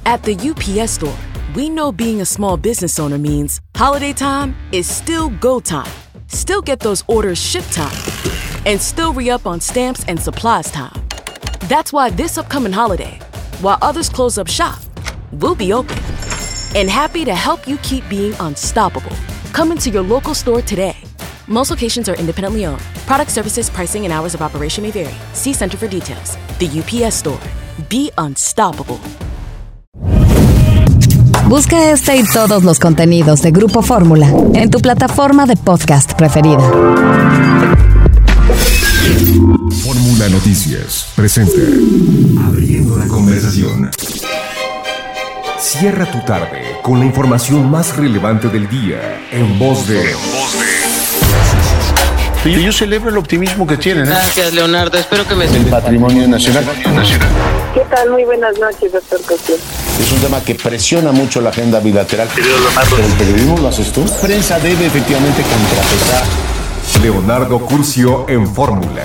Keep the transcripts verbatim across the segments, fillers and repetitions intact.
At the U P S Store, we know being a small business owner means holiday time is still go time. Still get those orders shipped time. And still re-up on stamps and supplies time. That's why this upcoming holiday, while others close up shop, we'll be open. And happy to help you keep being unstoppable. Come into your local store today. Most locations are independently owned. Product services, pricing, and hours of operation may vary. See Center for details. The U P S Store. Be unstoppable. Busca este y todos los contenidos de Grupo Fórmula en tu plataforma de podcast preferida. Fórmula Noticias presenta Abriendo la Conversación. Cierra tu tarde con la información más relevante del día en voz de... Yo celebro el optimismo que tienen. ¿eh? Gracias, Leonardo. Espero que me... El patrimonio nacional. ¿Qué tal? Muy buenas noches, doctor Cosío. Es un tema que presiona mucho la agenda bilateral. Pero el periodismo lo haces tú. La prensa debe efectivamente contrapesar. Leonardo Curcio en Fórmula.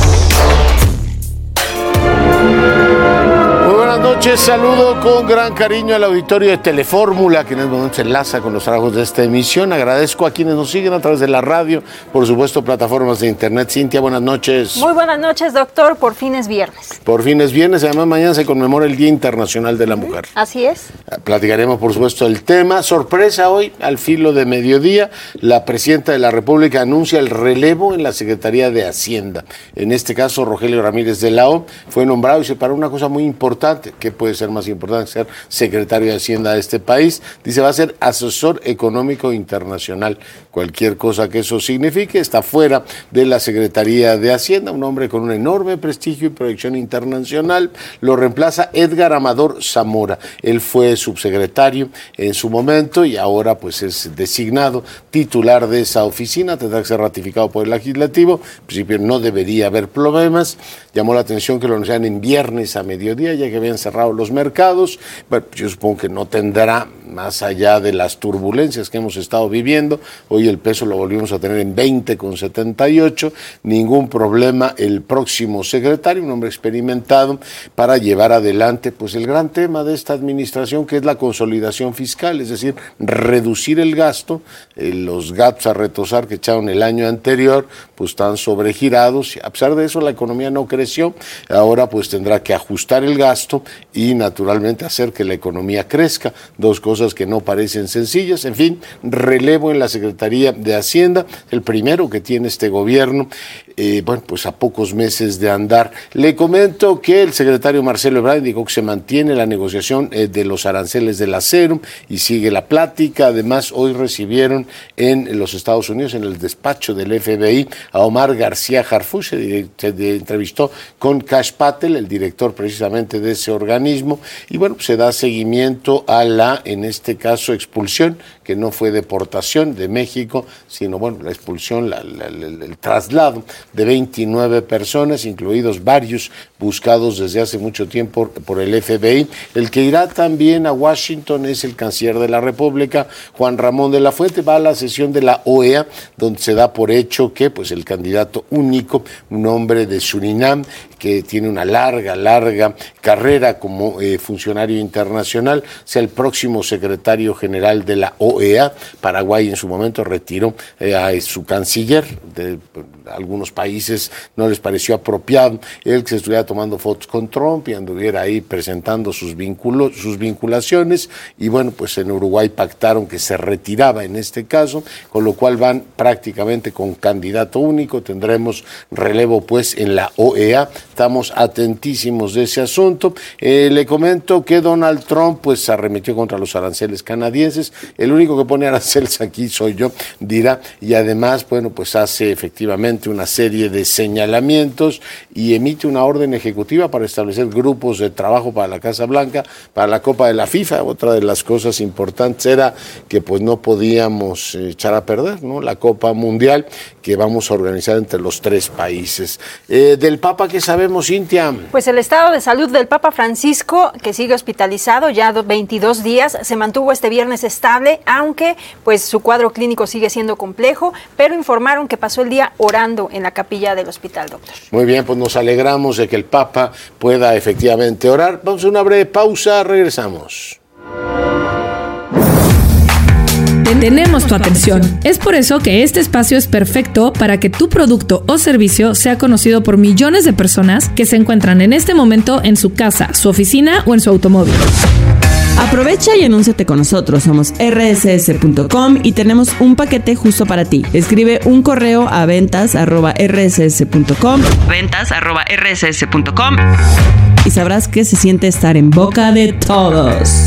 Buenas noches, saludo con gran cariño al auditorio de Telefórmula, que en este momento se enlaza con los trabajos de esta emisión. Agradezco a quienes nos siguen a través de la radio, por supuesto, plataformas de internet. Cintia, buenas noches. Muy buenas noches, doctor. Por fin es viernes. Por fin es viernes, además mañana se conmemora el Día Internacional de la Mujer. Así es. Platicaremos, por supuesto, el tema. Sorpresa hoy, al filo de mediodía, la presidenta de la República anuncia el relevo en la Secretaría de Hacienda. En este caso, Rogelio Ramírez de la O fue nombrado y se paró una cosa muy importante. ¿Qué puede ser más importante que ser secretario de Hacienda de este país? Dice, va a ser asesor económico internacional. Cualquier cosa que eso signifique está fuera de la Secretaría de Hacienda. Un hombre con un enorme prestigio y proyección internacional. Lo reemplaza Edgar Amador Zamora. Él fue subsecretario en su momento y ahora pues es designado titular de esa oficina. Tendrá que ser ratificado por el legislativo. En principio no debería haber problemas. Llamó la atención que lo anunciaran en viernes a mediodía, ya que habían cerrado los mercados. Bueno, yo supongo que no tendrá, más allá de las turbulencias que hemos estado viviendo, hoy el peso lo volvimos a tener en veinte con setenta y ocho, ningún problema el próximo secretario, un hombre experimentado, para llevar adelante pues el gran tema de esta administración, que es la consolidación fiscal, es decir, reducir el gasto. Eh, los gastos a retosar que echaron el año anterior pues están sobregirados, a pesar de eso la economía no creció, ahora pues tendrá que ajustar el gasto y naturalmente hacer que la economía crezca, dos cosas que no parecen sencillas. En fin, relevo en la Secretaría de Hacienda, el primero que tiene este gobierno, eh, bueno, pues a pocos meses de andar. Le comento que el secretario Marcelo Ebrard dijo que se mantiene la negociación eh, de los aranceles del acero y sigue la plática. Además, hoy recibieron en los Estados Unidos, en el despacho del F B I, a Omar García Harfuch. Se, se entrevistó con Kash Patel, el director precisamente de ese organismo, y bueno, pues se da seguimiento a la, en este caso, expulsión, que no fue deportación de México, sino bueno, la expulsión, la, la, la, el traslado de veintinueve personas, incluidos varios buscados desde hace mucho tiempo por el F B I. El que irá también a Washington es el canciller de la República, Juan Ramón de la Fuente. Va a la sesión de la O E A, donde se da por hecho que pues el candidato único, un hombre de Surinam, que tiene una larga, larga carrera como eh, funcionario internacional, sea el próximo secretario general de la O E A. Paraguay en su momento retiró eh, a su canciller. De, algunos países no les pareció apropiado el que se estuviera tomando fotos con Trump y anduviera ahí presentando sus, vinculos, sus vinculaciones, y bueno, pues en Uruguay pactaron que se retiraba en este caso, con lo cual van prácticamente con candidato único. Tendremos relevo pues en la O E A. Estamos atentísimos de ese asunto. Eh, le comento que Donald Trump pues arremetió contra los aranceles canadienses. El único que pone aranceles aquí soy yo, dirá, y además, bueno, pues hace efectivamente una serie de señalamientos y emite una orden ejecutiva para establecer grupos de trabajo para la Casa Blanca, para la Copa de la FIFA. Otra de las cosas importantes era que pues no podíamos echar a perder, ¿no?, la Copa Mundial que vamos a organizar entre los tres países. Eh, del Papa, ¿qué sabemos? sabemos, Cintia? Pues el estado de salud del Papa Francisco, que sigue hospitalizado ya veintidós días, se mantuvo este viernes estable, aunque pues su cuadro clínico sigue siendo complejo, pero informaron que pasó el día orando en la capilla del hospital, doctor. Muy bien, pues nos alegramos de que el Papa pueda efectivamente orar. Vamos a una breve pausa, regresamos. Tenemos tu atención. Es por eso que este espacio es perfecto para que tu producto o servicio sea conocido por millones de personas que se encuentran en este momento en su casa, su oficina o en su automóvil. Aprovecha y anúnciate con nosotros. Somos erre ese ese punto com y tenemos un paquete justo para ti. Escribe un correo a ventas arroba erre ese ese punto com, ventas arroba erre ese ese punto com, y sabrás que se siente estar en boca de todos.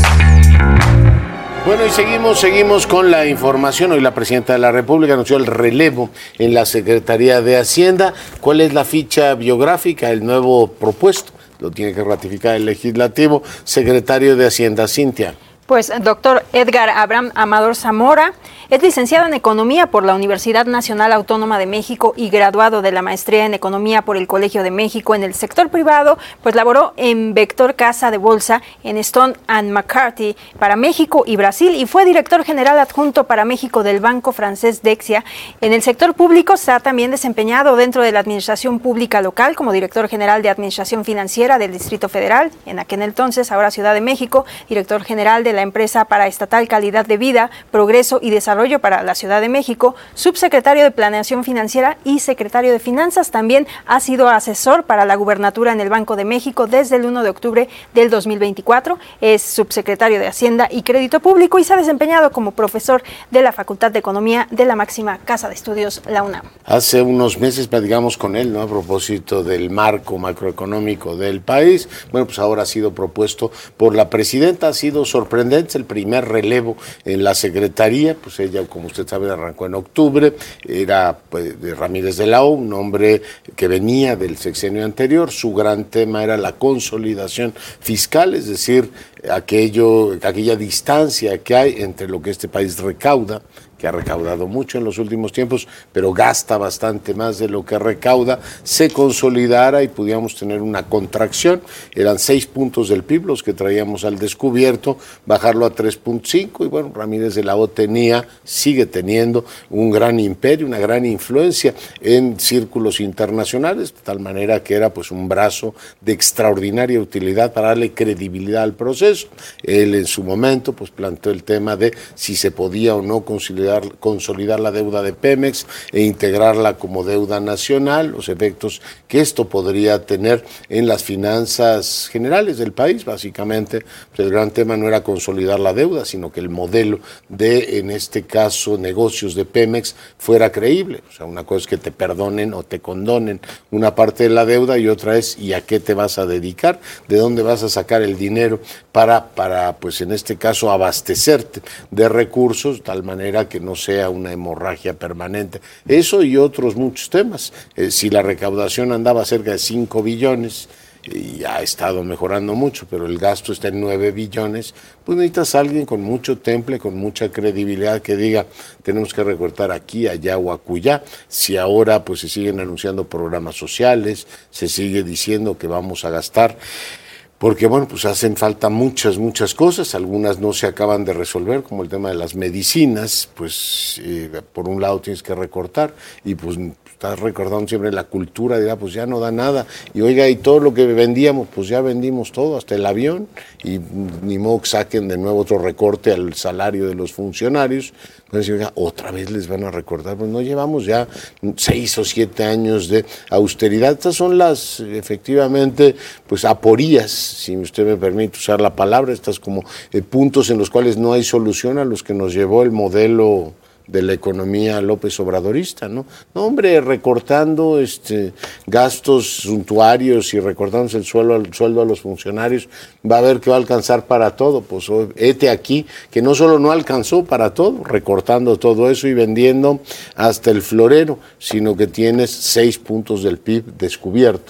Bueno, y seguimos, seguimos con la información. Hoy la presidenta de la República anunció el relevo en la Secretaría de Hacienda. ¿Cuál es la ficha biográfica, el nuevo propuesto? Lo tiene que ratificar el legislativo. Secretario de Hacienda, Cintia. Pues doctor Edgar Abraham Amador Zamora es licenciado en Economía por la Universidad Nacional Autónoma de México y graduado de la maestría en Economía por el Colegio de México. En el sector privado, pues laboró en Vector Casa de Bolsa, en Stone and McCarthy para México y Brasil, y fue director general adjunto para México del banco francés Dexia. En el sector público se ha también desempeñado dentro de la administración pública local como director general de Administración Financiera del Distrito Federal, en aquel entonces, ahora Ciudad de México, director general de la empresa paraestatal Calidad de Vida, Progreso y Desarrollo para la Ciudad de México, subsecretario de Planeación Financiera y secretario de Finanzas. También ha sido asesor para la gubernatura en el Banco de México desde el primero de octubre del dos mil veinticuatro. Es subsecretario de Hacienda y Crédito Público y se ha desempeñado como profesor de la Facultad de Economía de la máxima casa de estudios, la UNAM. Hace unos meses platicamos con él, ¿no?, a propósito del marco macroeconómico del país. Bueno, pues ahora ha sido propuesto por la presidenta, ha sido sorprendente. El primer relevo en la secretaría, pues ella, como usted sabe, arrancó en octubre, era pues, de Ramírez de la O, un hombre que venía del sexenio anterior. Su gran tema era la consolidación fiscal, es decir, aquello, aquella distancia que hay entre lo que este país recauda, que ha recaudado mucho en los últimos tiempos, pero gasta bastante más de lo que recauda, se consolidara y pudiéramos tener una contracción. Eran seis puntos del P I B los que traíamos al descubierto, bajarlo a tres punto cinco, y bueno, Ramírez de la O tenía, sigue teniendo un gran imperio, una gran influencia en círculos internacionales, de tal manera que era pues un brazo de extraordinaria utilidad para darle credibilidad al proceso. Él en su momento pues planteó el tema de si se podía o no consolidar consolidar la deuda de Pemex e integrarla como deuda nacional, los efectos que esto podría tener en las finanzas generales del país. Básicamente, pues el gran tema no era consolidar la deuda, sino que el modelo de, en este caso, negocios de Pemex fuera creíble. O sea, una cosa es que te perdonen o te condonen una parte de la deuda y otra es ¿y a qué te vas a dedicar? ¿De dónde vas a sacar el dinero para, para pues en este caso, abastecerte de recursos, de tal manera que no sea una hemorragia permanente? Eso y otros muchos temas. Eh, si la recaudación andaba cerca de cinco billones y ha estado mejorando mucho, pero el gasto está en nueve billones, pues necesitas a alguien con mucho temple, con mucha credibilidad que diga tenemos que recortar aquí, allá o acullá. Si ahora pues se siguen anunciando programas sociales, se sigue diciendo que vamos a gastar, porque bueno, pues hacen falta muchas, muchas cosas, algunas no se acaban de resolver, como el tema de las medicinas, pues eh, por un lado tienes que recortar, y pues estás recordando siempre la cultura de, ah, pues ya no da nada, y oiga, y todo lo que vendíamos, pues ya vendimos todo, hasta el avión, y ni modo que saquen de nuevo otro recorte al salario de los funcionarios. Entonces, oiga, otra vez les van a recortar, pues no llevamos ya seis o siete años de austeridad. Estas son las, efectivamente, pues aporías, si usted me permite usar la palabra, estas como eh, puntos en los cuales no hay solución a los que nos llevó el modelo de la economía López Obradorista, ¿no? No, hombre, recortando este gastos suntuarios y recortándose el sueldo, el sueldo a los funcionarios, va a ver que va a alcanzar para todo. Pues hete aquí, que no solo no alcanzó para todo, recortando todo eso y vendiendo hasta el florero, sino que tienes seis puntos del P I B descubiertos,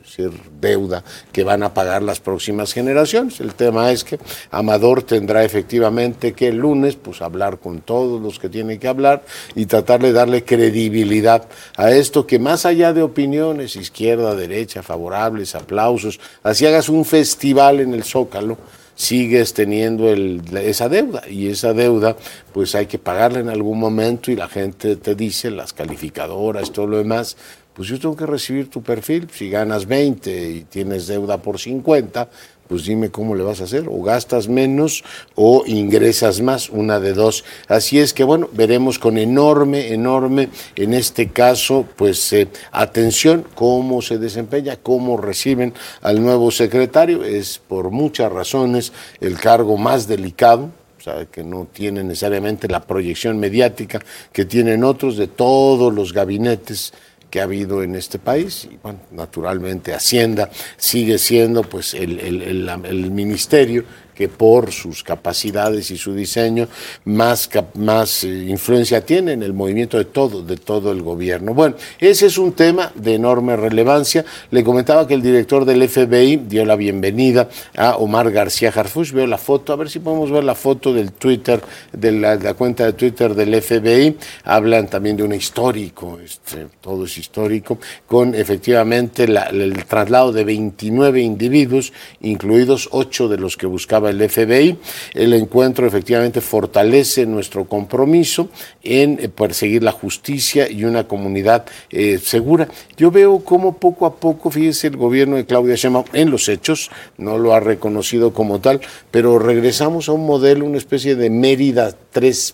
es decir, deuda que van a pagar las próximas generaciones. El tema es que Amador tendrá efectivamente que el lunes pues hablar con todos los que tiene que hablar y tratar de darle credibilidad a esto, que más allá de opiniones, izquierda, derecha, favorables, aplausos, así hagas un festival en el Zócalo, sigues teniendo el, esa deuda, y esa deuda pues hay que pagarla en algún momento, y la gente te dice, las calificadoras, todo lo demás, pues yo tengo que recibir tu perfil. Si ganas veinte y tienes deuda por cincuenta, pues dime cómo le vas a hacer, o gastas menos o ingresas más, una de dos. Así es que bueno, veremos con enorme, enorme, en este caso, pues eh, atención cómo se desempeña, cómo reciben al nuevo secretario. Es por muchas razones el cargo más delicado, o sea, que no tiene necesariamente la proyección mediática que tienen otros de todos los gabinetes que ha habido en este país. Y bueno, naturalmente Hacienda sigue siendo pues el, el, el, el ministerio que por sus capacidades y su diseño más, más eh, influencia tiene en el movimiento de todo, de todo el gobierno. Bueno, ese es un tema de enorme relevancia. Le comentaba que el director del F B I dio la bienvenida a Omar García Harfuch. Veo la foto, a ver si podemos ver la foto del Twitter, de la, de la cuenta de Twitter del F B I. Hablan también de un histórico, este, todo es histórico, con efectivamente la, el traslado de veintinueve individuos, incluidos ocho de los que buscaba el F B I. El encuentro efectivamente fortalece nuestro compromiso en eh, perseguir la justicia y una comunidad eh, segura. Yo veo cómo poco a poco, fíjese, el gobierno de Claudia Sheinbaum en los hechos no lo ha reconocido como tal, pero regresamos a un modelo, una especie de Mérida tres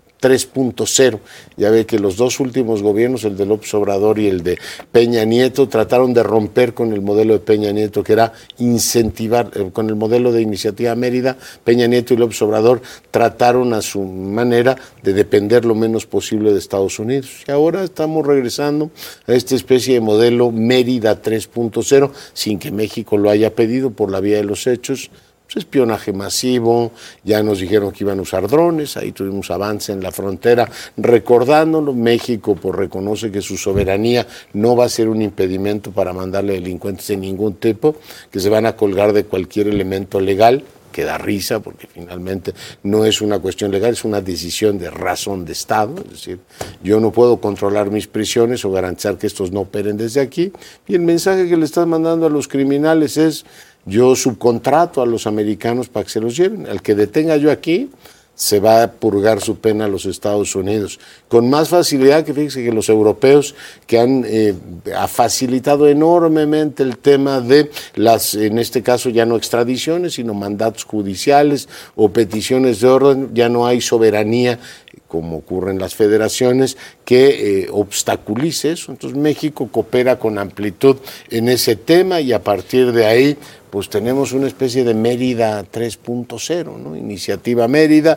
punto cero. Ya ve que los dos últimos gobiernos, el de López Obrador y el de Peña Nieto, trataron de romper con el modelo de Peña Nieto, que era incentivar, eh, con el modelo de Iniciativa Mérida. Peña Nieto y López Obrador trataron a su manera de depender lo menos posible de Estados Unidos. Y ahora estamos regresando a esta especie de modelo Mérida tres punto cero, sin que México lo haya pedido, por la vía de los hechos. Espionaje masivo, ya nos dijeron que iban a usar drones, ahí tuvimos avance en la frontera recordándolo. México pues reconoce que su soberanía no va a ser un impedimento para mandarle delincuentes de ningún tipo, que se van a colgar de cualquier elemento legal, que da risa porque finalmente no es una cuestión legal, es una decisión de razón de Estado. Es decir, yo no puedo controlar mis prisiones o garantizar que estos no operen desde aquí, y el mensaje que le están mandando a los criminales es: yo subcontrato a los americanos para que se los lleven. Al que detenga yo aquí, se va a purgar su pena a los Estados Unidos. Con más facilidad que, fíjense, que los europeos, que han eh, ha facilitado enormemente el tema de las, en este caso ya no extradiciones, sino mandatos judiciales o peticiones de orden. Ya no hay soberanía, como ocurre en las federaciones, que eh, obstaculice eso. Entonces México coopera con amplitud en ese tema, y a partir de ahí pues tenemos una especie de Mérida tres punto cero, ¿no? Iniciativa Mérida.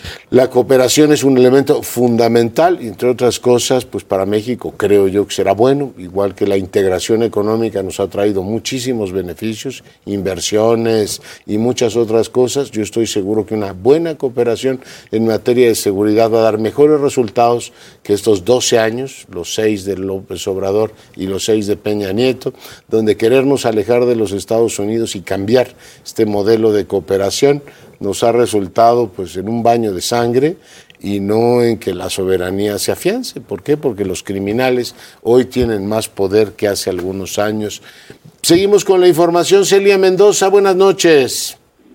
La cooperación es un elemento fundamental, y entre otras cosas, pues para México creo yo que será bueno, igual que la integración económica nos ha traído muchísimos beneficios, inversiones y muchas otras cosas. Yo estoy seguro que una buena cooperación en materia de seguridad va a dar mejores resultados que estos doce años, los seis de López Obrador y los seis de Peña Nieto, donde querernos alejar de los Estados Unidos y cambiar este modelo de cooperación nos ha resultado pues en un baño de sangre, y no en que la soberanía se afiance. ¿Por qué? Porque los criminales hoy tienen más poder que hace algunos años. Seguimos con la información. Celia Mendoza, buenas noches.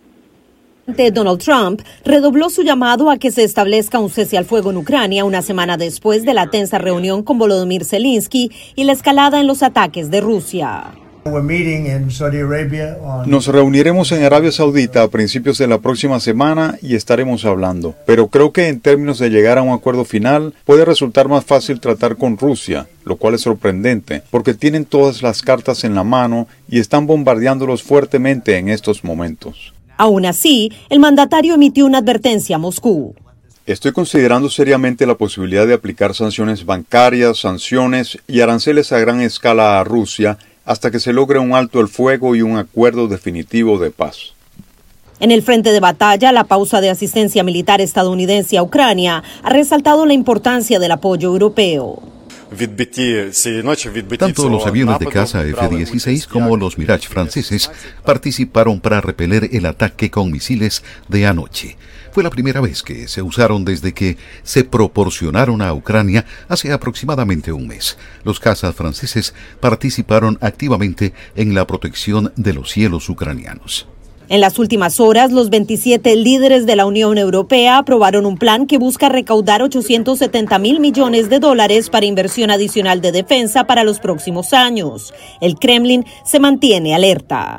Donald Trump redobló su llamado a que se establezca un cese al fuego en Ucrania una semana después de la tensa reunión con Volodymyr Zelensky y la escalada en los ataques de Rusia. Nos reuniremos en Arabia Saudita a principios de la próxima semana y estaremos hablando. Pero creo que en términos de llegar a un acuerdo final, puede resultar más fácil tratar con Rusia, lo cual es sorprendente, porque tienen todas las cartas en la mano y están bombardeándolos fuertemente en estos momentos. Aún así, el mandatario emitió una advertencia a Moscú. Estoy considerando seriamente la posibilidad de aplicar sanciones bancarias, sanciones y aranceles a gran escala a Rusia, hasta que se logre un alto el fuego y un acuerdo definitivo de paz. En el frente de batalla, la pausa de asistencia militar estadounidense a Ucrania ha resaltado la importancia del apoyo europeo. Tanto los aviones de caza F dieciséis como los Mirage franceses participaron para repeler el ataque con misiles de anoche. Fue la primera vez que se usaron desde que se proporcionaron a Ucrania hace aproximadamente un mes. Los cazas franceses participaron activamente en la protección de los cielos ucranianos. En las últimas horas, los veintisiete líderes de la Unión Europea aprobaron un plan que busca recaudar ochocientos setenta mil millones de dólares para inversión adicional de defensa para los próximos años. El Kremlin se mantiene alerta.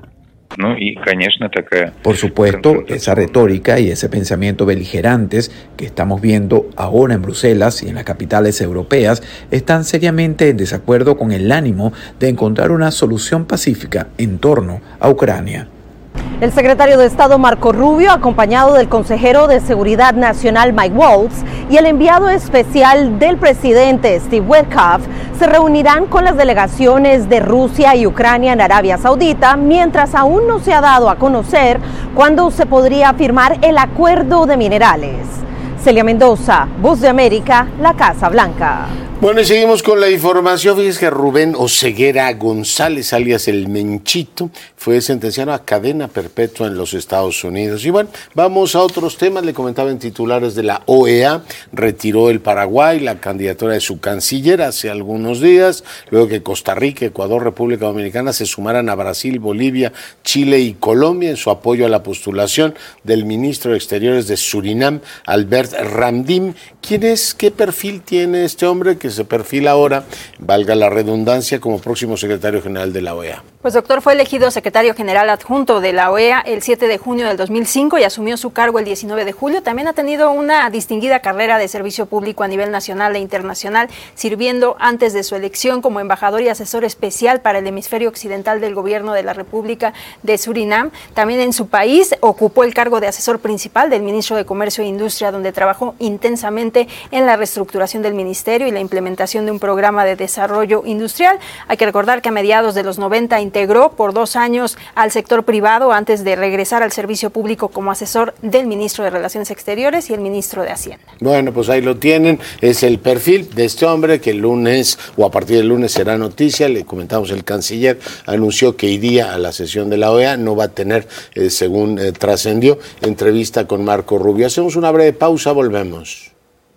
Por supuesto, esa retórica y ese pensamiento beligerantes que estamos viendo ahora en Bruselas y en las capitales europeas están seriamente en desacuerdo con el ánimo de encontrar una solución pacífica en torno a Ucrania. El secretario de Estado Marco Rubio, acompañado del consejero de Seguridad Nacional Mike Waltz y el enviado especial del presidente Steve Witkoff, se reunirán con las delegaciones de Rusia y Ucrania en Arabia Saudita, mientras aún no se ha dado a conocer cuándo se podría firmar el acuerdo de minerales. Celia Mendoza, Voz de América, la Casa Blanca. Bueno, y seguimos con la información. Fíjense que Rubén Oseguera González, alias El Menchito, fue sentenciado a cadena perpetua en los Estados Unidos. Y bueno, vamos a otros temas. Le comentaba en titulares de la O E A, retiró el Paraguay la candidatura de su canciller hace algunos días, luego que Costa Rica, Ecuador, República Dominicana se sumaran a Brasil, Bolivia, Chile y Colombia en su apoyo a la postulación del ministro de Exteriores de Surinam, Albert Ramdin. ¿Quién es? ¿Qué perfil tiene este hombre que se perfila ahora, valga la redundancia, como próximo secretario general de la O E A? Pues doctor, fue elegido secretario general adjunto de la O E A el siete de junio del dos mil cinco y asumió su cargo el diecinueve de julio. También ha tenido una distinguida carrera de servicio público a nivel nacional e internacional, sirviendo antes de su elección como embajador y asesor especial para el hemisferio occidental del gobierno de la República de Surinam. También en su país ocupó el cargo de asesor principal del ministro de Comercio e Industria, donde trabajó intensamente en la reestructuración del ministerio y la implementación de un programa de desarrollo industrial. Hay que recordar que a mediados de los noventa integró por dos años al sector privado antes de regresar al servicio público como asesor del ministro de Relaciones Exteriores y el ministro de Hacienda. Bueno, pues ahí lo tienen, es el perfil de este hombre que el lunes o a partir del lunes será noticia. Le comentamos, el canciller anunció que iría a la sesión de la O E A, no va a tener, eh, según eh, trascendió, entrevista con Marco Rubio. Hacemos una breve pausa, volvemos.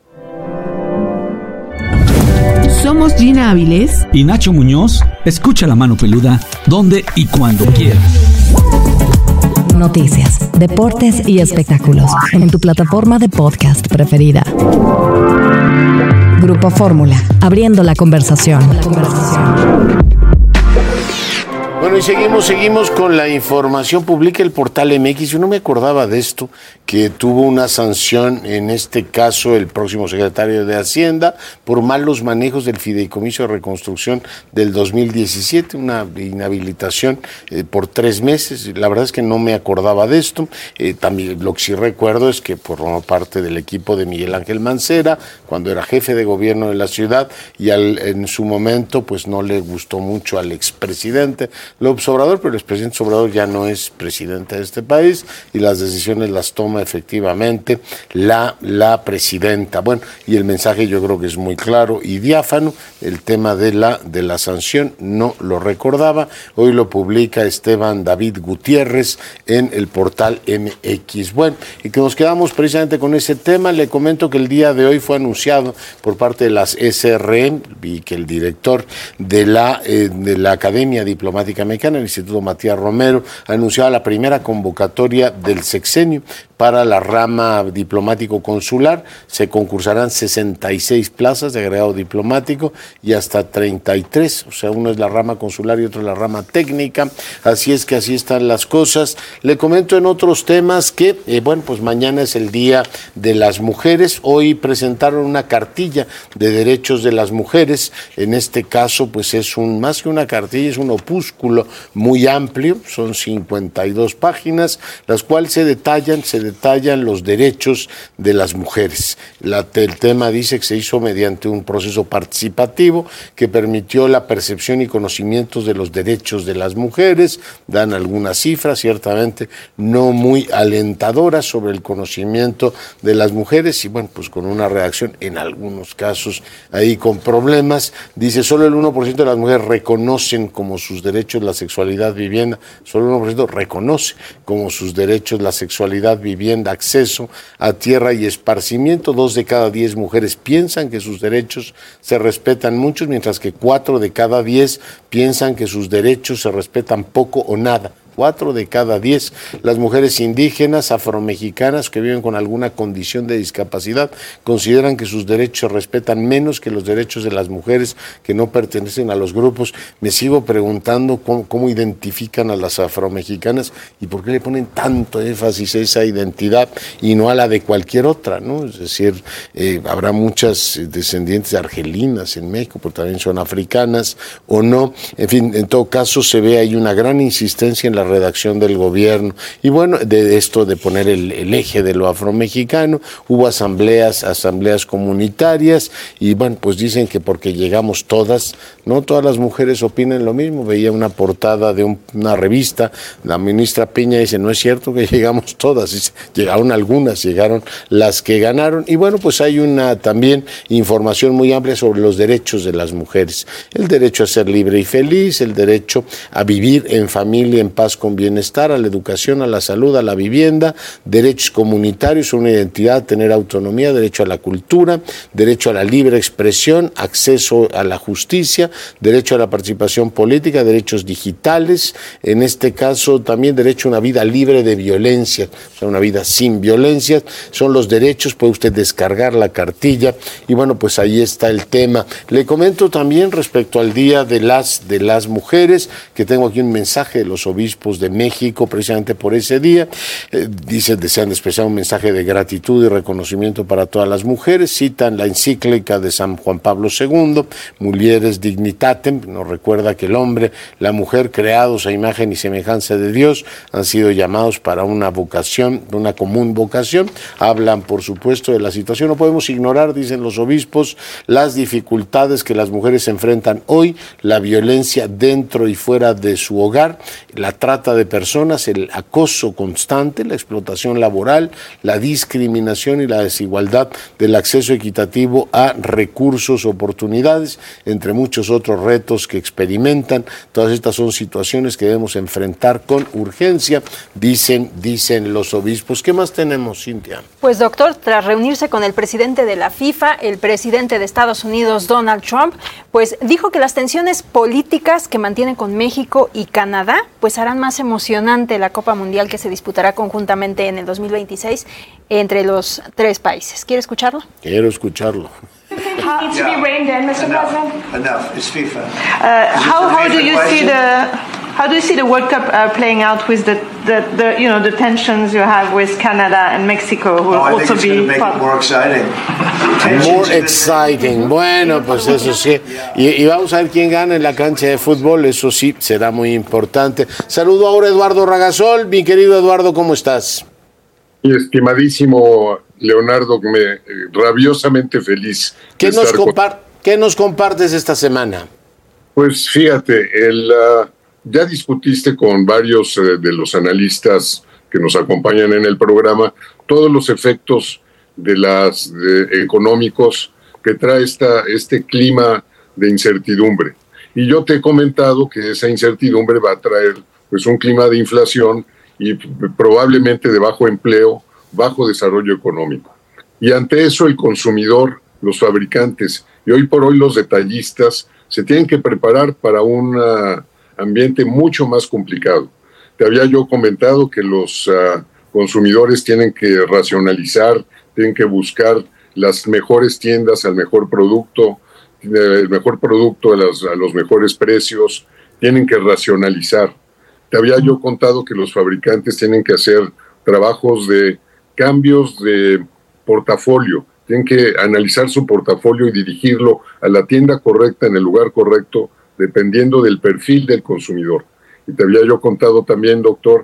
Somos Gina Áviles y Nacho Muñoz. Escucha La Mano Peluda donde y cuando quieras. Noticias, deportes y espectáculos en tu plataforma de podcast preferida. Grupo Fórmula, abriendo la conversación. La conversación. Bueno, y seguimos, seguimos con la información. Publica el portal M X. Yo no me acordaba de esto, que tuvo una sanción, en este caso el próximo secretario de Hacienda, por malos manejos del Fideicomiso de Reconstrucción del dos mil diecisiete, una inhabilitación eh, por tres meses. La verdad es que no me acordaba de esto. Eh, también lo que sí recuerdo es que formó parte del equipo de Miguel Ángel Mancera, cuando era jefe de gobierno de la ciudad, y al, en su momento pues no le gustó mucho al expresidente López Obrador, pero el expresidente Obrador ya no es presidente de este país y las decisiones las toma efectivamente la, la presidenta. Bueno, y el mensaje yo creo que es muy claro y diáfano. El tema de la, de la sanción no lo recordaba. Hoy lo publica Esteban David Gutiérrez en el portal M X. Bueno, y que nos quedamos precisamente con ese tema. Le comento que el día de hoy fue anunciado por parte de las S R E y que el director de la, eh, de la Academia Diplomática Mexicana, el Instituto Matías Romero, ha anunciado la primera convocatoria del sexenio para la rama diplomático-consular. Se concursarán sesenta y seis plazas de agregado diplomático y hasta treinta y tres, o sea, uno es la rama consular y otro es la rama técnica. Así es que así están las cosas. Le comento en otros temas que, eh, bueno, pues mañana es el Día de las Mujeres. Hoy presentaron una cartilla de derechos de las mujeres. En este caso, pues es un más que una cartilla, es un opúsculo muy amplio. Son cincuenta y dos páginas, las cuales se detallan, se detallan los derechos de las mujeres. La, el tema dice que se hizo mediante un proceso participativo que permitió la percepción y conocimientos de los derechos de las mujeres. Dan algunas cifras, ciertamente no muy alentadoras sobre el conocimiento de las mujeres y bueno, pues con una reacción en algunos casos ahí con problemas. Dice, solo el uno por ciento de las mujeres reconocen como sus derechos la sexualidad, vivienda, solo el uno por ciento reconoce como sus derechos la sexualidad, vivienda, acceso a tierra y esparcimiento. Dos de cada diez mujeres piensan que sus derechos se respetan mucho, mientras que cuatro de cada diez piensan que sus derechos se respetan poco o nada. Cuatro de cada diez. Las mujeres indígenas, afromexicanas que viven con alguna condición de discapacidad consideran que sus derechos respetan menos que los derechos de las mujeres que no pertenecen a los grupos. Me sigo preguntando cómo, cómo identifican a las afromexicanas y por qué le ponen tanto énfasis a esa identidad y no a la de cualquier otra, ¿no? Es decir, eh, habrá muchas descendientes de argelinas en México, pero también son africanas o no. En fin, en todo caso se ve ahí una gran insistencia en la redacción del gobierno y bueno, de esto de poner el, el eje de lo afromexicano. Hubo asambleas, asambleas comunitarias y bueno, pues dicen que porque llegamos todas, no todas las mujeres opinan lo mismo. Veía una portada de un, una revista, la ministra Piña dice, no es cierto que llegamos todas, dice, llegaron algunas, llegaron las que ganaron y bueno, pues hay una también información muy amplia sobre los derechos de las mujeres, el derecho a ser libre y feliz, el derecho a vivir en familia, en paz, con bienestar, a la educación, a la salud, a la vivienda, derechos comunitarios, una identidad, tener autonomía, derecho a la cultura, derecho a la libre expresión, acceso a la justicia, derecho a la participación política, derechos digitales, en este caso también derecho a una vida libre de violencia, o sea, una vida sin violencia, son los derechos, puede usted descargar la cartilla y bueno, pues ahí está el tema. Le comento también respecto al Día de las, de las Mujeres, que tengo aquí un mensaje de los obispos de México precisamente por ese día. Eh, dice, desean expresar un mensaje de gratitud y reconocimiento para todas las mujeres. Citan la encíclica de San Juan Pablo segundo, Mulieres Dignitatem, nos recuerda que el hombre, la mujer, creados a imagen y semejanza de Dios, han sido llamados para una vocación, una común vocación. Hablan, por supuesto, de la situación. No podemos ignorar, dicen los obispos, las dificultades que las mujeres enfrentan hoy, la violencia dentro y fuera de su hogar, la trata de personas, el acoso constante, la explotación laboral, la discriminación y la desigualdad del acceso equitativo a recursos, oportunidades, entre muchos otros retos que experimentan. Todas estas son situaciones que debemos enfrentar con urgencia, dicen, dicen los obispos. ¿Qué más tenemos, Cintia? Pues doctor, tras reunirse con el presidente de la FIFA, el presidente de Estados Unidos, Donald Trump, pues dijo que las tensiones políticas que mantienen con México y Canadá, pues harán más emocionante la Copa Mundial que se disputará conjuntamente en el dos mil veintiséis entre los tres países. ¿Quiere escucharlo? Quiero escucharlo. How needs to be reined in, Mister Enough. President? Enough. It's FIFA. Uh, how how do you see the how do you see the World Cup uh, playing out with the, the, the you know the tensions you have with Canada and Mexico, who will oh, I also think it's be make part- it more exciting. More exciting. Bueno, pues eso sí. Y, y vamos a ver quién gana en la cancha de fútbol. Eso sí, será muy importante. Saludo ahora a Eduardo Ragasol. Mi querido Eduardo, ¿cómo estás? Mi estimadísimo Leonardo, me eh, rabiosamente feliz. ¿Qué nos, con... compar- ¿Qué nos compartes esta semana? Pues fíjate, el, uh, ya discutiste con varios uh, de los analistas que nos acompañan en el programa todos los efectos de las de, económicos que trae esta, este clima de incertidumbre. Y yo te he comentado que esa incertidumbre va a traer pues un clima de inflación y probablemente de bajo empleo, bajo desarrollo económico. Y ante eso el consumidor, los fabricantes y hoy por hoy los detallistas se tienen que preparar para un uh, ambiente mucho más complicado. Te había yo comentado que los uh, consumidores tienen que racionalizar, tienen que buscar las mejores tiendas al mejor producto, el mejor producto a, las, a los mejores precios, tienen que racionalizar. Te había yo contado que los fabricantes tienen que hacer trabajos de cambios de portafolio, tienen que analizar su portafolio y dirigirlo a la tienda correcta en el lugar correcto, dependiendo del perfil del consumidor. Y te había yo contado también, doctor,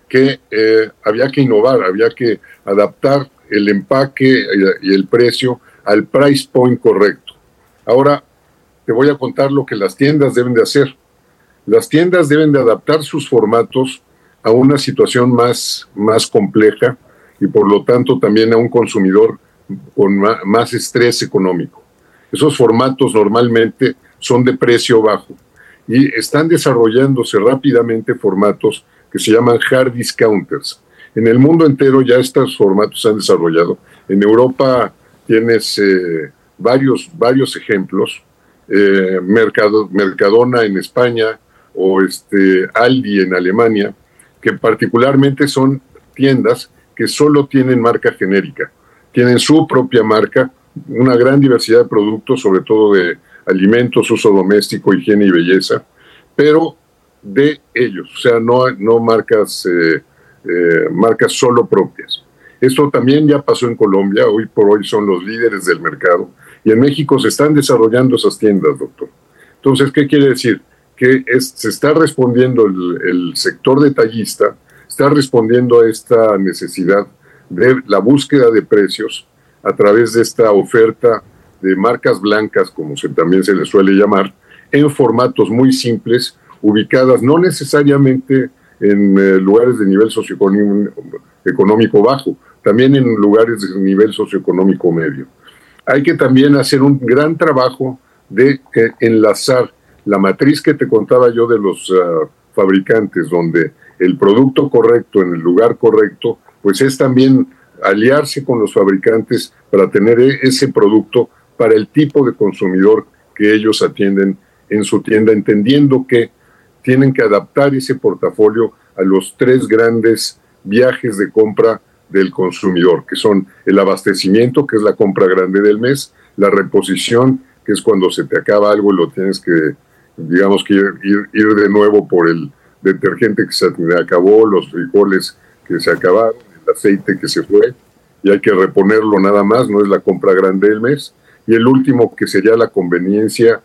que eh, había que innovar, había que adaptar el empaque y el precio al price point correcto. Ahora te voy a contar lo que las tiendas deben de hacer. Las tiendas deben de adaptar sus formatos a una situación más, más compleja y por lo tanto también a un consumidor con más, más estrés económico. Esos formatos normalmente son de precio bajo y están desarrollándose rápidamente formatos que se llaman hard discounters. En el mundo entero ya estos formatos se han desarrollado. En Europa tienes eh, varios, varios ejemplos. Eh, Mercado, Mercadona en España o este, Aldi en Alemania, que particularmente son tiendas que solo tienen marca genérica. Tienen su propia marca, una gran diversidad de productos, sobre todo de alimentos, uso doméstico, higiene y belleza, pero de ellos, o sea, no, no marcas, eh, eh, marcas solo propias. Esto también ya pasó en Colombia, hoy por hoy son los líderes del mercado, y en México se están desarrollando esas tiendas, doctor. Entonces, ¿qué quiere decir? Que es, se está respondiendo el, el sector detallista, está respondiendo a esta necesidad de la búsqueda de precios a través de esta oferta de marcas blancas, como se, también se les suele llamar, en formatos muy simples, ubicadas no necesariamente en eh, lugares de nivel socioeconómico bajo, también en lugares de nivel socioeconómico medio. Hay que también hacer un gran trabajo de eh, enlazar la matriz que te contaba yo de los uh, fabricantes, donde el producto correcto en el lugar correcto, pues es también aliarse con los fabricantes para tener ese producto para el tipo de consumidor que ellos atienden en su tienda, entendiendo que tienen que adaptar ese portafolio a los tres grandes viajes de compra del consumidor, que son el abastecimiento, que es la compra grande del mes, la reposición, que es cuando se te acaba algo y lo tienes que, digamos, que ir, ir, ir de nuevo por el detergente que se te acabó, los frijoles que se acabaron, el aceite que se fue, y hay que reponerlo nada más, no es la compra grande del mes. Y el último, que sería la conveniencia,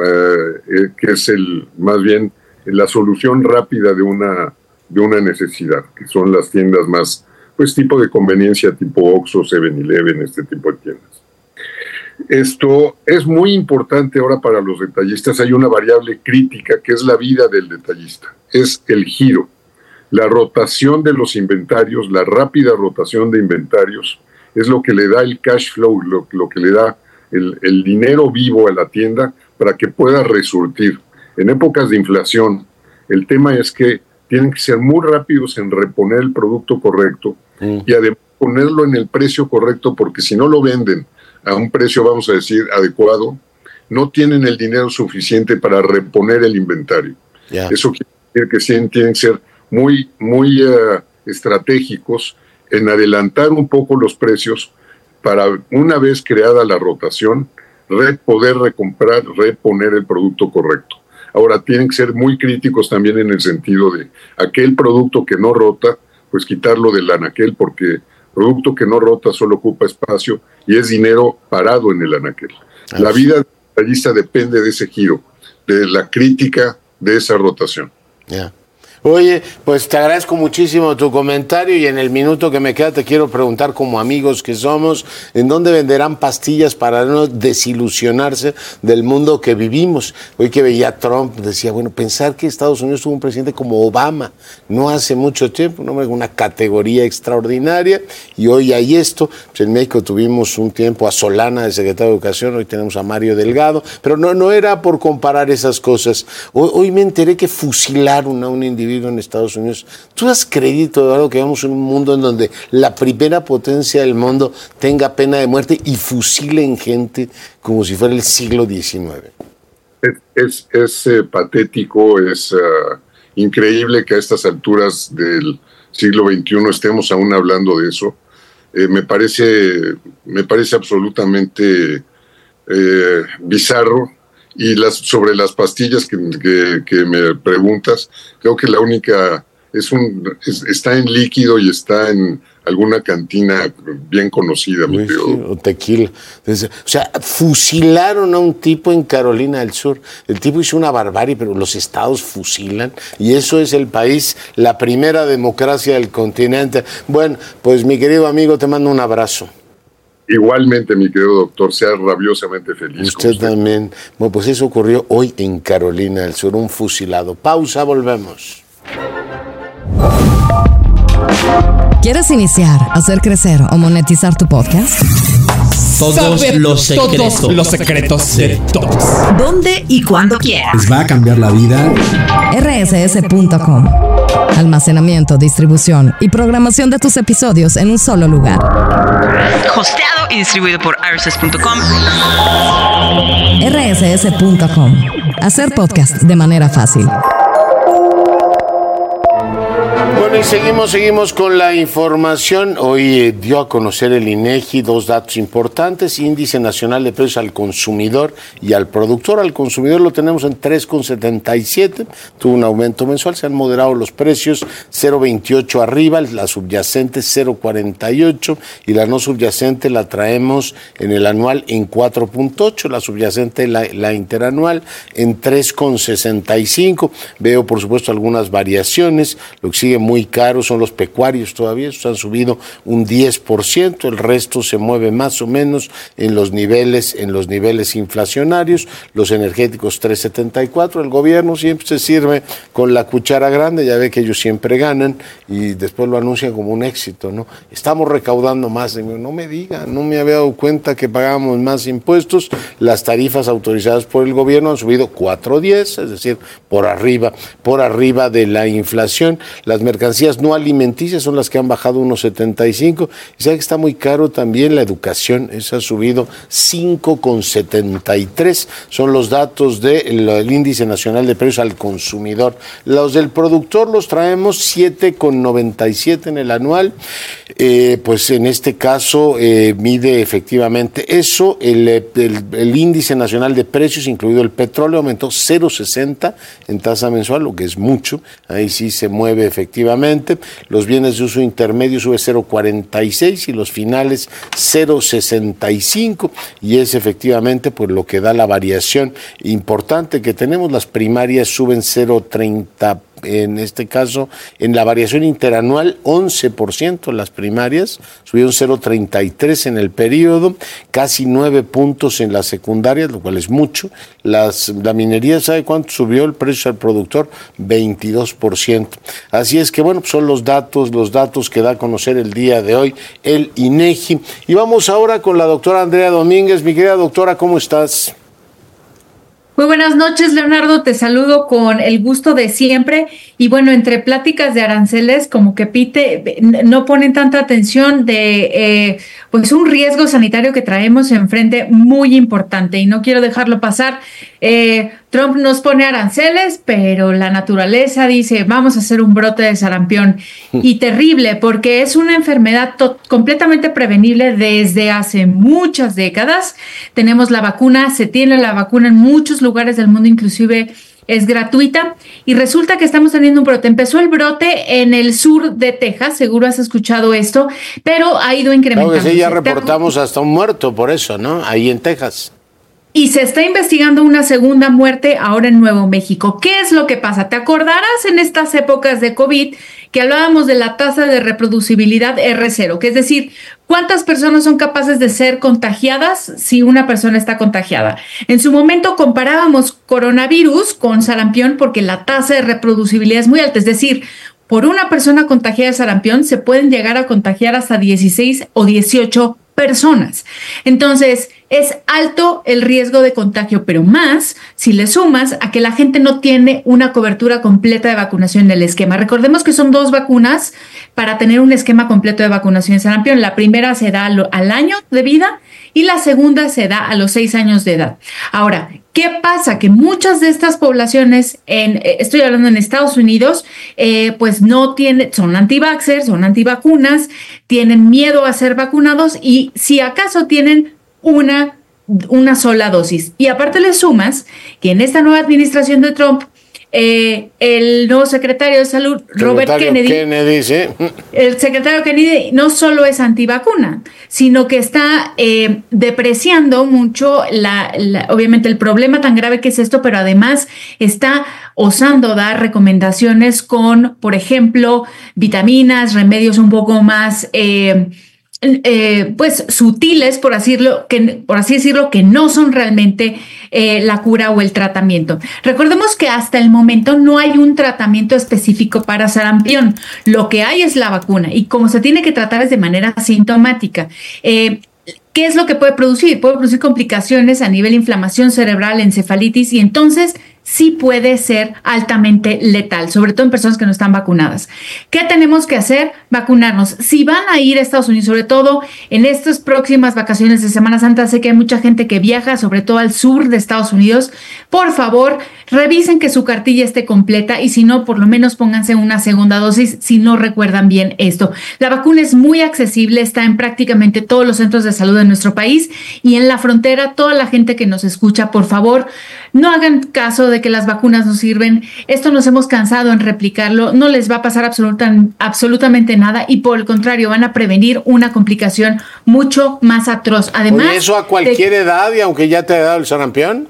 eh, que es el más bien la solución rápida de una, de una necesidad, que son las tiendas más, pues tipo de conveniencia, tipo Oxxo, seven eleven, este tipo de tiendas. Esto es muy importante ahora para los detallistas. Hay una variable crítica que es la vida del detallista, es el giro, la rotación de los inventarios, la rápida rotación de inventarios, es lo que le da el cash flow, lo, lo que le da el, el dinero vivo a la tienda para que pueda resurtir. En épocas de inflación, el tema es que tienen que ser muy rápidos en reponer el producto correcto mm. y además ponerlo en el precio correcto, porque si no lo venden a un precio, vamos a decir, adecuado, no tienen el dinero suficiente para reponer el inventario. Yeah. Eso quiere decir que sí, tienen que ser muy, muy uh, estratégicos en adelantar un poco los precios para, una vez creada la rotación, re, poder recomprar, reponer el producto correcto. Ahora, tienen que ser muy críticos también en el sentido de aquel producto que no rota, pues quitarlo del anaquel, porque producto que no rota solo ocupa espacio y es dinero parado en el anaquel. Ah, la vida del detallista depende de ese giro, de la crítica de esa rotación. Yeah. Oye, pues te agradezco muchísimo tu comentario y en el minuto que me queda te quiero preguntar, como amigos que somos, ¿en dónde venderán pastillas para no desilusionarse del mundo que vivimos? Hoy que veía Trump, decía, bueno, pensar que Estados Unidos tuvo un presidente como Obama no hace mucho tiempo, ¿no? Una categoría extraordinaria, y hoy hay esto. Pues en México tuvimos un tiempo a Solana de secretario de Educación, hoy tenemos a Mario Delgado, pero no, no era por comparar esas cosas. Hoy, hoy me enteré que fusilaron a un individuo en Estados Unidos. ¿Tú das crédito, Eduardo, que vamos en un mundo en donde la primera potencia del mundo tenga pena de muerte y fusilen gente como si fuera el siglo diecinueve? Es, es, es eh, patético, es uh, increíble que a estas alturas del siglo veintiuno estemos aún hablando de eso. Eh, me parece, me parece absolutamente eh, bizarro. Y las, sobre las pastillas que, que, que me preguntas, creo que la única es un es, está en líquido y está en alguna cantina bien conocida, mi tío. Sí, o tequila. Entonces, o sea, fusilaron a un tipo en Carolina del Sur. El tipo hizo una barbarie, pero los estados fusilan. Y eso es el país, la primera democracia del continente. Bueno, pues mi querido amigo, te mando un abrazo. Igualmente, mi querido doctor, sea rabiosamente feliz. Usted, usted también. Bueno, pues eso ocurrió hoy en Carolina del Sur, un fusilado. Pausa, volvemos. ¿Quieres iniciar, hacer crecer o monetizar tu podcast? Todos Saber los secretos. Todos los secretos de todos. ¿Dónde y cuándo quieras? ¿Les va a cambiar la vida? R S S punto com. Almacenamiento, distribución y programación de tus episodios en un solo lugar. Hosteado y distribuido por R S S punto com. R S S punto com. Hacer podcast de manera fácil. Bueno, y seguimos, seguimos con la información. Hoy eh, dio a conocer el INEGI dos datos importantes: Índice Nacional de Precios al Consumidor y al Productor. Al consumidor lo tenemos en tres coma setenta y siete, tuvo un aumento mensual, se han moderado los precios, cero coma veintiocho arriba, la subyacente cero coma cuarenta y ocho y la no subyacente la traemos en el anual en cuatro punto ocho, la subyacente, la, la interanual en tres coma sesenta y cinco. Veo, por supuesto, algunas variaciones. Lo que sigue muy caro son los pecuarios todavía, estos han subido un diez por ciento, el resto se mueve más o menos en los niveles, en los niveles inflacionarios. Los energéticos tres coma setenta y cuatro, el gobierno siempre se sirve con la cuchara grande, ya ve que ellos siempre ganan y después lo anuncian como un éxito, ¿no? Estamos recaudando más, no me diga, no me había dado cuenta que pagábamos más impuestos. Las tarifas autorizadas por el gobierno han subido cuatro coma diez, es decir, por arriba, por arriba de la inflación. Las mercancías no alimenticias son las que han bajado uno coma setenta y cinco. Y sabe que está muy caro también la educación, esa ha subido cinco coma setenta y tres. Son los datos del Índice Nacional de Precios al Consumidor. Los del productor los traemos siete coma noventa y siete en el anual. Eh, pues en este caso eh, mide efectivamente eso. El, el, el Índice Nacional de Precios, incluido el petróleo, aumentó cero coma sesenta en tasa mensual, lo que es mucho. Ahí sí se mueve efectivamente. Los bienes de uso intermedio sube cero coma cuarenta y seis y los finales cero coma sesenta y cinco, y es efectivamente pues lo que da la variación importante que tenemos. Las primarias suben cero coma treinta, en este caso en la variación interanual once por ciento, las primarias subieron cero coma treinta y tres en el periodo, casi nueve puntos en las secundarias, lo cual es mucho. Las, la minería, ¿sabe cuánto subió el precio al productor? veintidós por ciento. Así es que bueno, pues son los datos, los datos que da a conocer el día de hoy el INEGI. Y vamos ahora con la doctora Andrea Domínguez. Mi querida doctora, ¿cómo estás? Muy buenas noches, Leonardo, te saludo con el gusto de siempre. Y bueno, entre pláticas de aranceles, como que Pite no ponen tanta atención de eh, pues un riesgo sanitario que traemos enfrente muy importante y no quiero dejarlo pasar. Eh, Trump nos pone aranceles, pero la naturaleza dice vamos a hacer un brote de sarampión. Y terrible, porque es una enfermedad to- completamente prevenible desde hace muchas décadas. Tenemos la vacuna, se tiene la vacuna en muchos lugares del mundo, inclusive es gratuita, y resulta que estamos teniendo un brote. Empezó el brote en el sur de Texas, seguro has escuchado esto, pero ha ido incrementando. Claro que sí, ya reportamos hasta un muerto por eso, ¿no? Ahí en Texas. Y se está investigando una segunda muerte ahora en Nuevo México. ¿Qué es lo que pasa? ¿Te acordarás en estas épocas de COVID que hablábamos de la tasa de reproducibilidad erre cero? Que es decir, ¿cuántas personas son capaces de ser contagiadas si una persona está contagiada? En su momento comparábamos coronavirus con sarampión porque la tasa de reproducibilidad es muy alta. Es decir, por una persona contagiada de sarampión se pueden llegar a contagiar hasta dieciséis o dieciocho personas. Entonces, es alto el riesgo de contagio, pero más si le sumas a que la gente no tiene una cobertura completa de vacunación en el esquema. Recordemos que son dos vacunas para tener un esquema completo de vacunación en sarampión. La primera se da al, al año de vida y la segunda se da a los seis años de edad. Ahora, ¿qué pasa? Que muchas de estas poblaciones, en, estoy hablando en Estados Unidos, eh, pues no tienen, son anti-vaxxers, son antivacunas, tienen miedo a ser vacunados y si acaso tienen una, una sola dosis. Y aparte le sumas que en esta nueva administración de Trump eh, el nuevo secretario de Salud, secretario Robert Kennedy, Kennedy ¿sí? el secretario Kennedy no solo es antivacuna, sino que está eh, depreciando mucho, la, la, obviamente, el problema tan grave que es esto, pero además está osando dar recomendaciones con, por ejemplo, vitaminas, remedios un poco más eh, eh, pues sutiles, por así decirlo, que, por así decirlo, que no son realmente eh, la cura o el tratamiento. Recordemos que hasta el momento no hay un tratamiento específico para sarampión. Lo que hay es la vacuna y como se tiene que tratar es de manera asintomática. Eh, ¿Qué es lo que puede producir? Puede producir complicaciones a nivel de inflamación cerebral, encefalitis, y entonces sí puede ser altamente letal, sobre todo en personas que no están vacunadas. ¿Qué tenemos que hacer? Vacunarnos. Si van a ir a Estados Unidos, sobre todo en estas próximas vacaciones de Semana Santa, sé que hay mucha gente que viaja, sobre todo al sur de Estados Unidos, por favor, revisen que su cartilla esté completa y si no, por lo menos pónganse una segunda dosis si no recuerdan bien esto. La vacuna es muy accesible, está en prácticamente todos los centros de salud de nuestro país y en la frontera, toda la gente que nos escucha, por favor, no hagan caso de que las vacunas no sirven. Esto nos hemos cansado en replicarlo. No les va a pasar absoluta, absolutamente nada y por el contrario van a prevenir una complicación mucho más atroz. Además, Oye, ¿eso a cualquier de, edad y aunque ya te haya dado el sarampión?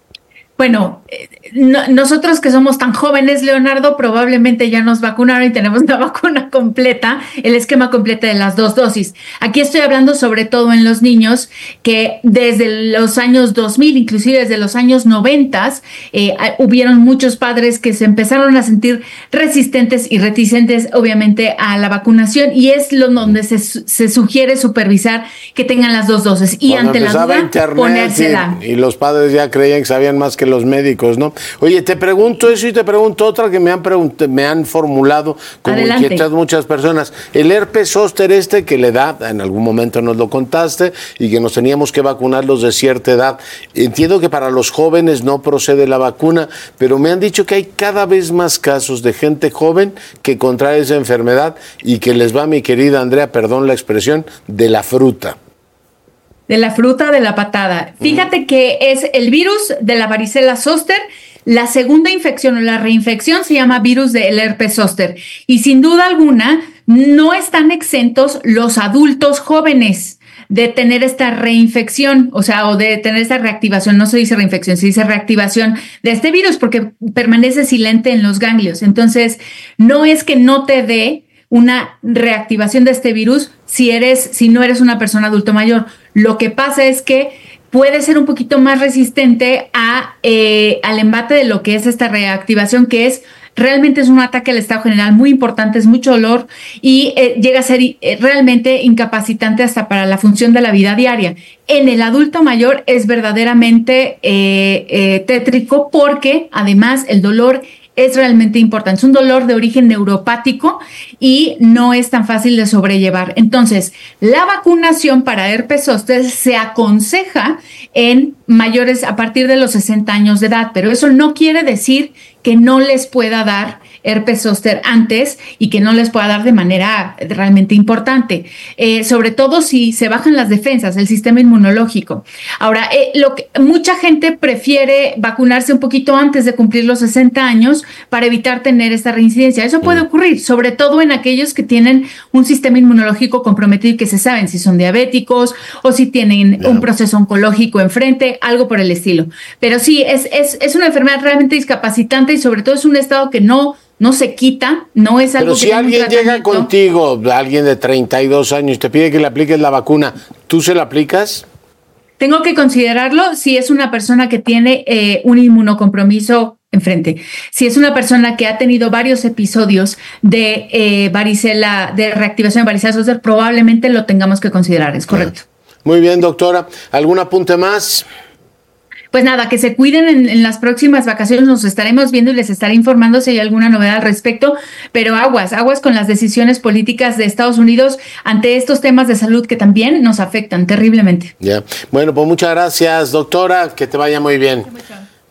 Bueno, no, nosotros que somos tan jóvenes, Leonardo, probablemente ya nos vacunaron y tenemos una vacuna completa, el esquema completo de las dos dosis. Aquí estoy hablando sobre todo en los niños que desde los años dos mil, inclusive desde los años noventa, eh, hubieron muchos padres que se empezaron a sentir resistentes y reticentes, obviamente, a la vacunación y es lo donde se, se sugiere supervisar que tengan las dos dosis y Cuando ante la duda internet ponérsela. Y, y los padres ya creían que sabían más que los médicos, ¿no? Oye, te pregunto eso y te pregunto otra que me han pregunt- me han formulado como Adelante. inquietas muchas personas. El herpes zóster este que le da, en algún momento nos lo contaste, y que nos teníamos que vacunarlos de cierta edad. Entiendo que para los jóvenes no procede la vacuna, pero me han dicho que hay cada vez más casos de gente joven que contrae esa enfermedad y que les va, mi querida Andrea, perdón la expresión, de la fruta. De la fruta de la patada. Fíjate mm. que es el virus de la varicela zóster. La segunda infección o la reinfección se llama virus del herpes zóster. Y sin duda alguna, no están exentos los adultos jóvenes de tener esta reinfección, o sea, o de tener esta reactivación. No se dice reinfección, se dice reactivación de este virus porque permanece silente en los ganglios. Entonces, no es que no te dé una reactivación de este virus si eres, si no eres una persona adulto mayor. Lo que pasa es que puede ser un poquito más resistente a, eh, al embate de lo que es esta reactivación, que es realmente es un ataque al estado general muy importante, es mucho dolor y eh, llega a ser eh, realmente incapacitante hasta para la función de la vida diaria. En el adulto mayor es verdaderamente eh, eh, tétrico porque además el dolor es realmente importante. Es un dolor de origen neuropático y no es tan fácil de sobrellevar. Entonces, la vacunación para herpes zóster se aconseja en mayores a partir de los sesenta años de edad, pero eso no quiere decir que no les pueda dar herpes zóster antes y que no les pueda dar de manera realmente importante, eh, sobre todo si se bajan las defensas, el sistema inmunológico. Ahora, eh, lo que, mucha gente prefiere vacunarse un poquito antes de cumplir los sesenta años para evitar tener esta reincidencia. Eso puede ocurrir, sobre todo en aquellos que tienen un sistema inmunológico comprometido y que se saben si son diabéticos o si tienen yeah. un proceso oncológico enfrente, algo por el estilo. Pero sí, es, es, es una enfermedad realmente discapacitante y sobre todo es un estado que no no se quita, no es algo Pero si que alguien llega contigo, alguien de treinta y dos años, te pide que le apliques la vacuna, ¿tú se la aplicas? Tengo que considerarlo si es una persona que tiene eh, un inmunocompromiso enfrente. Si es una persona que ha tenido varios episodios de eh, varicela, de reactivación de varicela zóster, probablemente lo tengamos que considerar, es correcto. Muy bien, doctora. ¿Algún apunte más? Pues nada, que se cuiden en, en las próximas vacaciones, nos estaremos viendo y les estaré informando si hay alguna novedad al respecto, pero aguas, aguas con las decisiones políticas de Estados Unidos ante estos temas de salud que también nos afectan terriblemente. Ya, bueno, pues muchas gracias, doctora, que te vaya muy bien.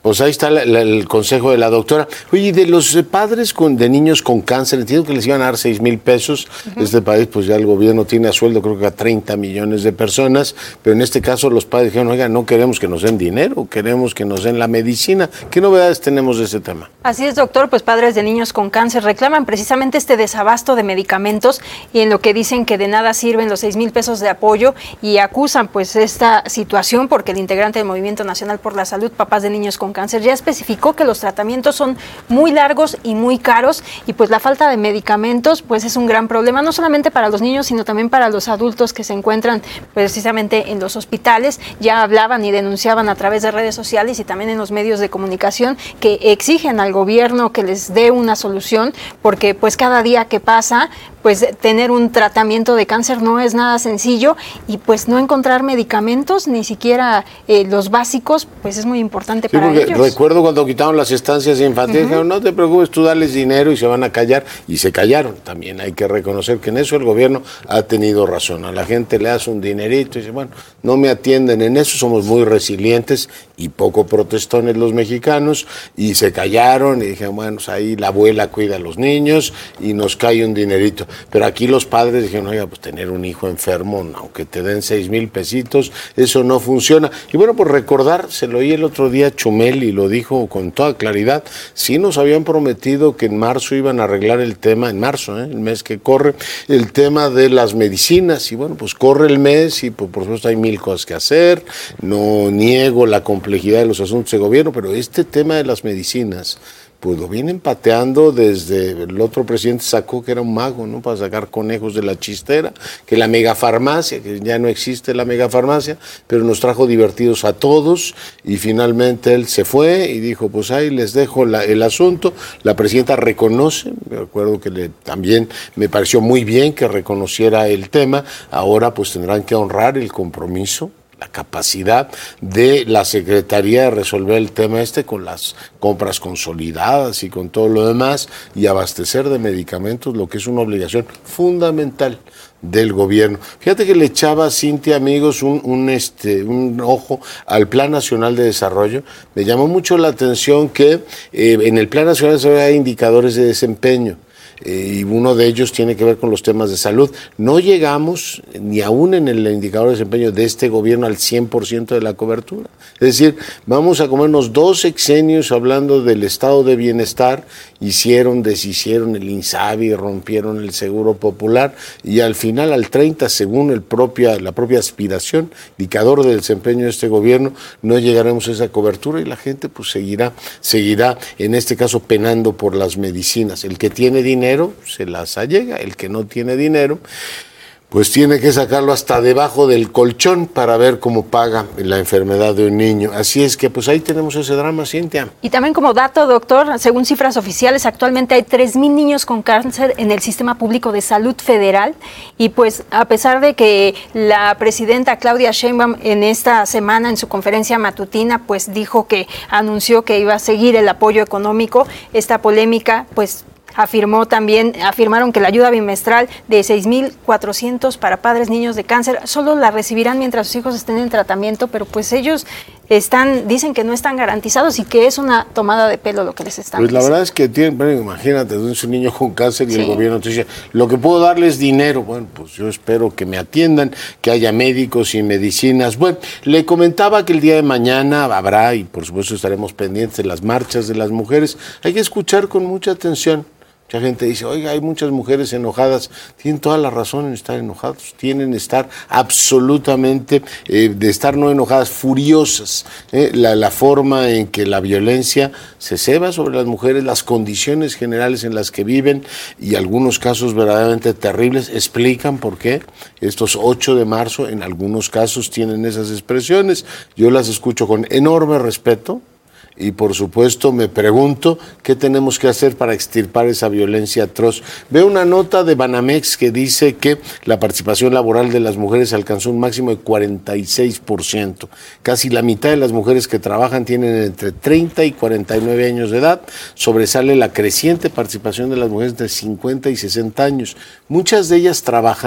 Pues ahí está la, la, el consejo de la doctora. Oye, de los padres con, de niños con cáncer, entiendo que les iban a dar seis mil pesos. Uh-huh. Este país, pues ya el gobierno tiene a sueldo, creo que a treinta millones de personas, pero en este caso los padres dijeron, oiga, no queremos que nos den dinero, queremos que nos den la medicina. ¿Qué novedades tenemos de ese tema? Así es, doctor, pues padres de niños con cáncer reclaman precisamente este desabasto de medicamentos y en lo que dicen que de nada sirven los seis mil pesos de apoyo y acusan pues esta situación porque el integrante del Movimiento Nacional por la Salud, Papás de Niños con Cáncer, ya especificó que los tratamientos son muy largos y muy caros y pues la falta de medicamentos pues es un gran problema, no solamente para los niños, sino también para los adultos que se encuentran precisamente en los hospitales. Ya hablaban y denunciaban a través de redes sociales y también en los medios de comunicación que exigen al gobierno que les dé una solución, porque pues cada día que pasa, pues tener un tratamiento de cáncer no es nada sencillo y pues no encontrar medicamentos, ni siquiera eh, los básicos, pues es muy importante sí, para ellos. Recuerdo cuando quitaron las estancias infantiles, uh-huh. dijeron, no te preocupes, tú dales dinero y se van a callar, y se callaron. También hay que reconocer que en eso el gobierno ha tenido razón. A la gente le hace un dinerito y dice, bueno, no me atienden en eso, somos muy resilientes y poco protestones los mexicanos, y se callaron y dijeron, bueno, pues ahí la abuela cuida a los niños y nos cae un dinerito. Pero aquí los padres dijeron, oiga, pues tener un hijo enfermo, aunque te den seis mil pesitos, eso no funciona. Y bueno, por recordar, se lo oí el otro día a Chumel y lo dijo con toda claridad, sí nos habían prometido que en marzo iban a arreglar el tema, en marzo, ¿eh? el mes que corre, el tema de las medicinas, y bueno, pues corre el mes y pues, por supuesto hay mil cosas que hacer, no niego la complejidad de los asuntos de gobierno, pero este tema de las medicinas, pues lo vienen pateando desde, el otro presidente sacó que era un mago, ¿no? Para sacar conejos de la chistera, que la megafarmacia, que ya no existe la megafarmacia, pero nos trajo divertidos a todos, y finalmente él se fue y dijo, pues ahí les dejo la, el asunto. La presidenta reconoce, me acuerdo que le, también me pareció muy bien que reconociera el tema, ahora pues tendrán que honrar el compromiso, la capacidad de la Secretaría de resolver el tema este con las compras consolidadas y con todo lo demás, y abastecer de medicamentos, lo que es una obligación fundamental del gobierno. Fíjate que le echaba a Cintia, amigos, un, un, este, un ojo al Plan Nacional de Desarrollo. Me llamó mucho la atención que eh, en el Plan Nacional de Desarrollo hay indicadores de desempeño. Eh, y uno de ellos tiene que ver con los temas de salud. No llegamos, ni aún en el indicador de desempeño de este gobierno, al cien por ciento de la cobertura. Es decir, vamos a comernos dos sexenios hablando del estado de bienestar, hicieron, deshicieron el INSABI, rompieron el Seguro Popular, y al final, al treinta, según el propia, la propia aspiración, indicador de desempeño de este gobierno, no llegaremos a esa cobertura y la gente pues seguirá, seguirá, en este caso, penando por las medicinas. El que tiene dinero se las allega, el que no tiene dinero pues tiene que sacarlo hasta debajo del colchón para ver cómo paga la enfermedad de un niño. Así es que pues ahí tenemos ese drama, Cintia. Y también como dato, doctor, según cifras oficiales, actualmente hay tres mil niños con cáncer en el Sistema Público de Salud Federal, y pues a pesar de que la presidenta Claudia Sheinbaum en esta semana en su conferencia matutina pues dijo que anunció que iba a seguir el apoyo económico, esta polémica pues afirmó también, afirmaron que la ayuda bimestral de seis mil cuatrocientos para padres niños de cáncer solo la recibirán mientras sus hijos estén en tratamiento, pero pues ellos están, dicen que no están garantizados y que es una tomada de pelo lo que les están Pues diciendo. La verdad es que tienen, bueno, imagínate, es un niño con cáncer y Sí. el gobierno te dice, lo que puedo darles dinero. Bueno, pues yo espero que me atiendan, que haya médicos y medicinas. Bueno, le comentaba que el día de mañana habrá, y por supuesto estaremos pendientes de las marchas de las mujeres. Hay que escuchar con mucha atención. Mucha gente dice, oiga, hay muchas mujeres enojadas. Tienen toda la razón en estar enojados. Tienen que estar absolutamente, eh, de estar no enojadas, furiosas. Eh, la, la forma en que la violencia se ceba sobre las mujeres, las condiciones generales en las que viven, y algunos casos verdaderamente terribles explican por qué estos ocho de marzo en algunos casos tienen esas expresiones. Yo las escucho con enorme respeto. Y por supuesto me pregunto qué tenemos que hacer para extirpar esa violencia atroz. Veo una nota de Banamex que dice que la participación laboral de las mujeres alcanzó un máximo de cuarenta y seis por ciento. Casi la mitad de las mujeres que trabajan tienen entre treinta y cuarenta y nueve años de edad. Sobresale la creciente participación de las mujeres entre cincuenta y sesenta años. Muchas de ellas trabajan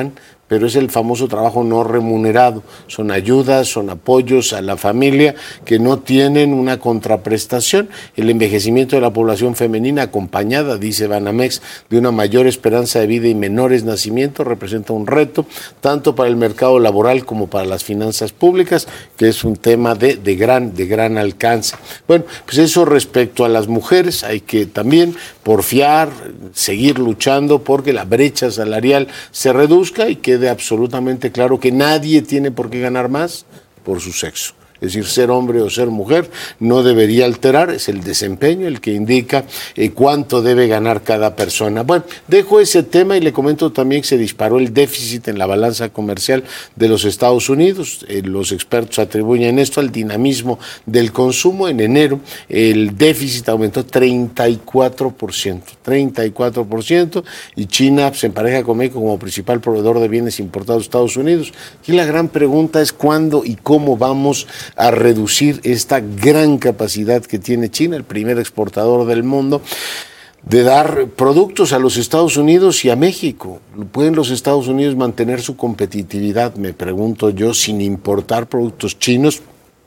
pero es el famoso trabajo no remunerado. Son ayudas, son apoyos a la familia que no tienen una contraprestación. El envejecimiento de la población femenina acompañada, dice Banamex, de una mayor esperanza de vida y menores nacimientos representa un reto tanto para el mercado laboral como para las finanzas públicas, que es un tema de, de, gran, de gran alcance. Bueno, pues eso respecto a las mujeres, hay que también porfiar, seguir luchando porque la brecha salarial se reduzca y quede absolutamente claro que nadie tiene por qué ganar más por su sexo. Es decir, ser hombre o ser mujer no debería alterar, es el desempeño el que indica eh, cuánto debe ganar cada persona. Bueno, dejo ese tema y le comento también que se disparó el déficit en la balanza comercial de los Estados Unidos. Eh, los expertos atribuyen esto al dinamismo del consumo. En enero el déficit aumentó treinta y cuatro por ciento, treinta y cuatro por ciento, y China se empareja con México como principal proveedor de bienes importados a Estados Unidos. Y la gran pregunta es cuándo y cómo vamos a reducir esta gran capacidad que tiene China, el primer exportador del mundo, de dar productos a los Estados Unidos y a México. ¿Pueden los Estados Unidos mantener su competitividad, me pregunto yo, sin importar productos chinos?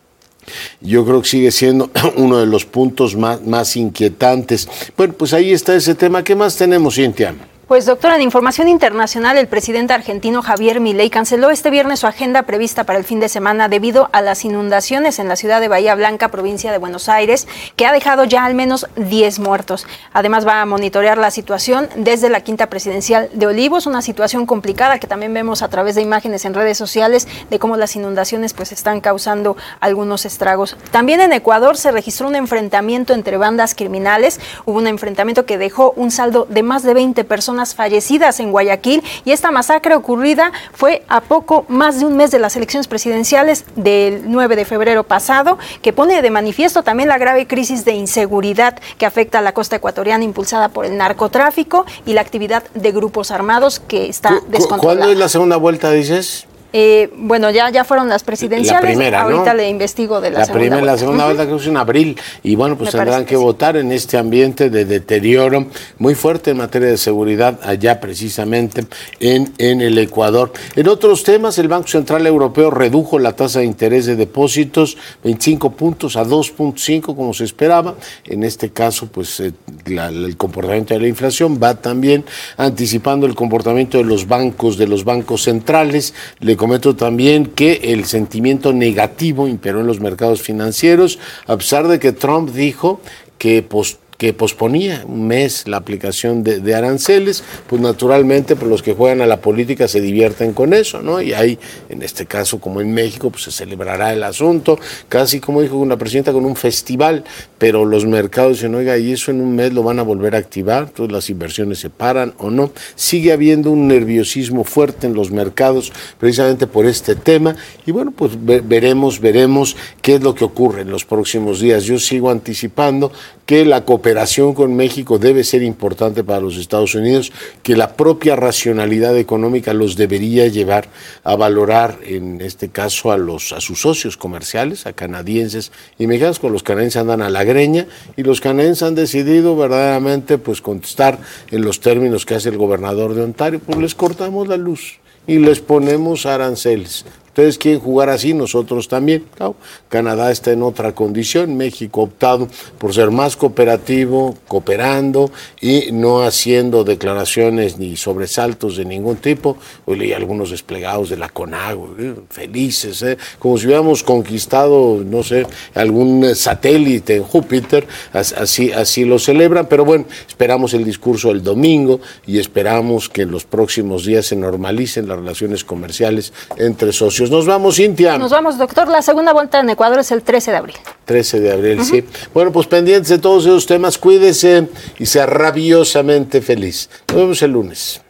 Yo creo que sigue siendo uno de los puntos más, más inquietantes. Bueno, pues ahí está ese tema. ¿Qué más tenemos, Cintia? Pues doctora, en información internacional, el presidente argentino Javier Milei canceló este viernes su agenda prevista para el fin de semana debido a las inundaciones en la ciudad de Bahía Blanca, provincia de Buenos Aires, que ha dejado ya al menos diez muertos. Además va a monitorear la situación desde la Quinta Presidencial de Olivos, una situación complicada que también vemos a través de imágenes en redes sociales de cómo las inundaciones pues están causando algunos estragos. También en Ecuador se registró un enfrentamiento entre bandas criminales, hubo un enfrentamiento que dejó un saldo de más de veinte personas fallecidas en Guayaquil, y esta masacre ocurrida fue a poco más de un mes de las elecciones presidenciales del nueve de febrero pasado, que pone de manifiesto también la grave crisis de inseguridad que afecta a la costa ecuatoriana, impulsada por el narcotráfico y la actividad de grupos armados que está descontrolada. ¿Cuándo es la segunda vuelta, dices? Eh, bueno, ya, ya fueron las presidenciales, la primera, ahorita ¿no? Le investigo de la, la segunda primera, vuelta. La segunda Uh-huh. vuelta creo que es en abril, y bueno, pues Me tendrán que, que sí. votar en este ambiente de deterioro muy fuerte en materia de seguridad allá precisamente en, en el Ecuador. En otros temas, el Banco Central Europeo redujo la tasa de interés de depósitos veinticinco puntos a dos punto cinco como se esperaba. En este caso, pues eh, la, el comportamiento de la inflación va también anticipando el comportamiento de los bancos, de los bancos centrales. Le comento también que el sentimiento negativo imperó en los mercados financieros, a pesar de que Trump dijo que post que posponía un mes la aplicación de, de aranceles, pues naturalmente pues los que juegan a la política se divierten con eso, ¿no? Y ahí, en este caso, como en México, pues se celebrará el asunto, casi como dijo una presidenta, con un festival, pero los mercados dicen, oiga, y eso en un mes lo van a volver a activar, entonces las inversiones se paran o no. Sigue habiendo un nerviosismo fuerte en los mercados precisamente por este tema, y bueno, pues ve, veremos, veremos qué es lo que ocurre en los próximos días. Yo sigo anticipando que la cooperación con México debe ser importante para los Estados Unidos, que la propia racionalidad económica los debería llevar a valorar, en este caso, a los a sus socios comerciales, a canadienses y mexicanos. Con los canadienses andan a la greña, y los canadienses han decidido verdaderamente pues contestar en los términos que hace el gobernador de Ontario, pues les cortamos la luz y les ponemos aranceles. Ustedes quieren jugar así, nosotros también. Claro, Canadá está en otra condición, México ha optado por ser más cooperativo, cooperando y no haciendo declaraciones ni sobresaltos de ningún tipo. Hoy leí algunos desplegados de la CONAGUA, ¿eh? felices, ¿eh? como si hubiéramos conquistado, no sé, algún satélite en Júpiter, así, así lo celebran. Pero bueno, esperamos el discurso el domingo y esperamos que en los próximos días se normalicen las relaciones comerciales entre socios. Nos vamos, Cintia. Nos vamos, doctor. La segunda vuelta en Ecuador es el trece de abril. trece de abril, uh-huh. sí. Bueno, pues pendientes de todos esos temas, cuídese y sea rabiosamente feliz. Nos vemos el lunes.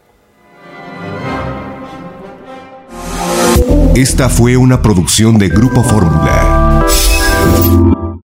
Esta fue una producción de Grupo Fórmula.